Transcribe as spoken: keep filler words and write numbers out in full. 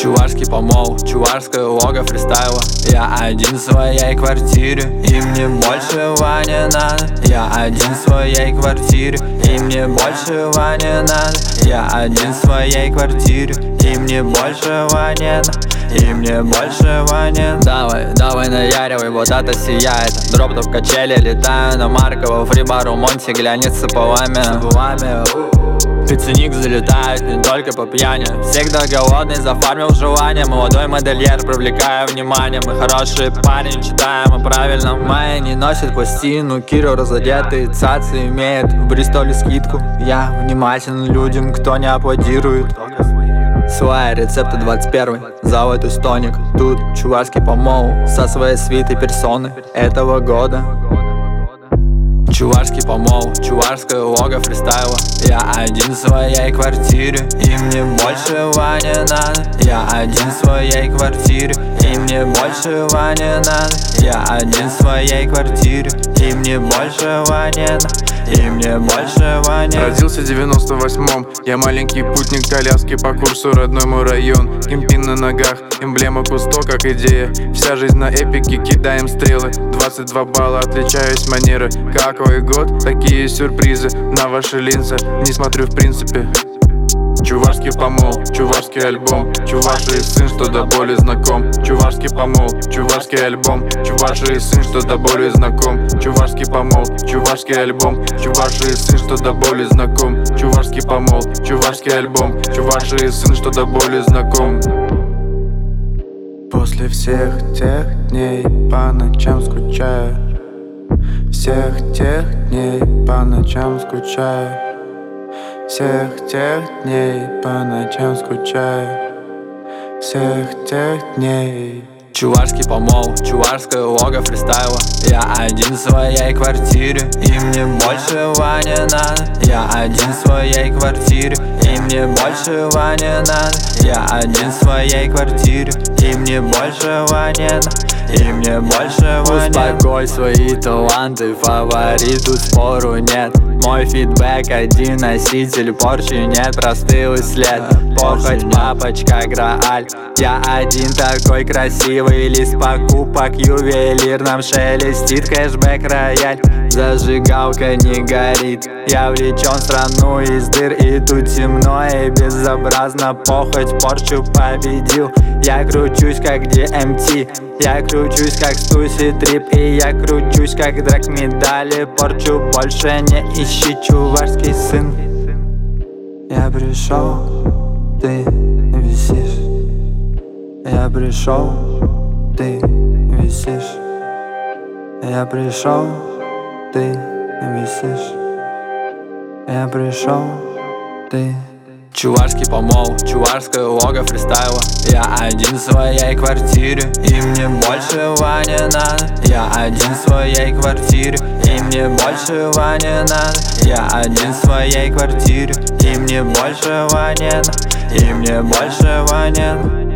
Чувашский помол, чувашская лого фристайла. Я один в своей квартире, и мне большего не надо. Я один в своей квартире, и мне большего не надо. Я один в своей квартире, и мне большего не надо. И мне большего не надо. Давай, давай наяривай, вот это сияет. Дроп-топ качели, летаю на Марково. Фрибару Монти глянется полами. Пицценик залетает не только по пьяни. Всегда голодный, зафармил желание. Молодой модельер, привлекая внимание. Мы хорошие парни, читаем о правильном. Майя не носит пластину, Киру разодетый. Цацы имеет в Бристоле скидку. Я внимателен людям, кто не аплодирует. Свои рецепты двадцать первый, золотой стоник. Тут чувашский помол со своей свитой персоны этого года. Чувашский помол, чувашская лого фристайла. Я один в своей квартире, и мне большего не надо. Я один в своей квартире, и мне большего не надо. Я один в своей квартире, и мне большего не надо. И мне большего не надо. Родился в девяносто восьмом, я маленький путник коляски по курсу родной мой район. Кемпин на ногах, эмблема Кусто как идея. Вся жизнь на эпике, кидаем стрелы. Двадцать два балла, отличаюсь манеры. Какой год, такие сюрпризы на ваши линзы, не смотрю в принципе. Чувашский помол, чувашский альбом. Чуваший сын, что до боли знаком. Чувашский помол, чувашский альбом. Чуваший сын, что до боли знаком. Чувашский помол, чувашский альбом. Чуваший сын, что до боли знаком. Чувашский помол, чувашский альбом. Чуваший сын, что до боли знаком. После всех тех дней по ночам скучаю. Всех тех дней по ночам скучаю. Всех тех дней по ночам скучаю. Всех тех дней. Чувашский помол, чувашская лого фристайла. Я один в своей квартире, и мне большего не надо. Я один в своей квартире, и мне большего не надо. Я один в своей квартире, и мне большего не надо. И мне большего не надо. Успокой свои таланты, фаворит, тут спору нет. Мой фидбэк один носитель, порчи нет, простыл след. Похоть, папочка, Грааль. Я один такой красивый, лист покупок ювелирном шелестит. Кэшбэк рояль, зажигалка не горит. Я влечен в страну из дыр, и тут темно и безобразно. Похоть, порчу победил. Я кручусь как ди эм ти, я кручусь как Стуси Трип, и я кручусь как драк медали. Порчу больше не ищи, чувашский сын. Я пришел, ты висишь. Я пришел, ты висишь. Я пришел, ты висишь. Я пришел, ты. Чувашский помол, чувашская лого фристайла. Я один в своей квартире, и мне большего не надо. Я один в своей квартире, и мне большего не надо. Я один в своей квартире, и мне большего не надо. И мне большего не надо.